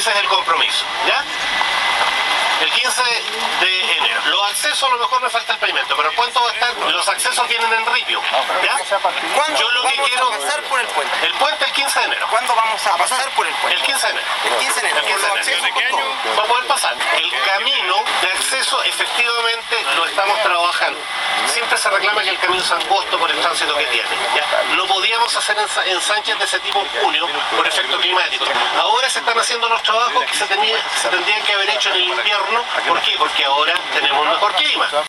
Ese es el compromiso, ¿ya? El 15 de enero. Los accesos a lo mejor me falta el pavimento, pero ¿cuánto va a estar? Los accesos vienen en ripio, ¿ya? ¿Cuándo Yo lo que vamos quiero... a pasar por el puente? El puente el 15 de enero. ¿Cuándo vamos a pasar por el puente? El 15 de enero. El 15 de enero. El 15 de Por enero. los accesos, por todo. Va a poder pasar. El camino de acceso efectivamente lo estamos trabajando. Siempre se reclama que el camino es angosto por el tránsito que tiene, ¿ya? No podíamos hacer ensanches de ese tipo en junio por efecto climático. Ahora se están haciendo los trabajos que se tendrían que haber hecho en el invierno. ¿Por qué? Porque ahora tenemos un mejor clima.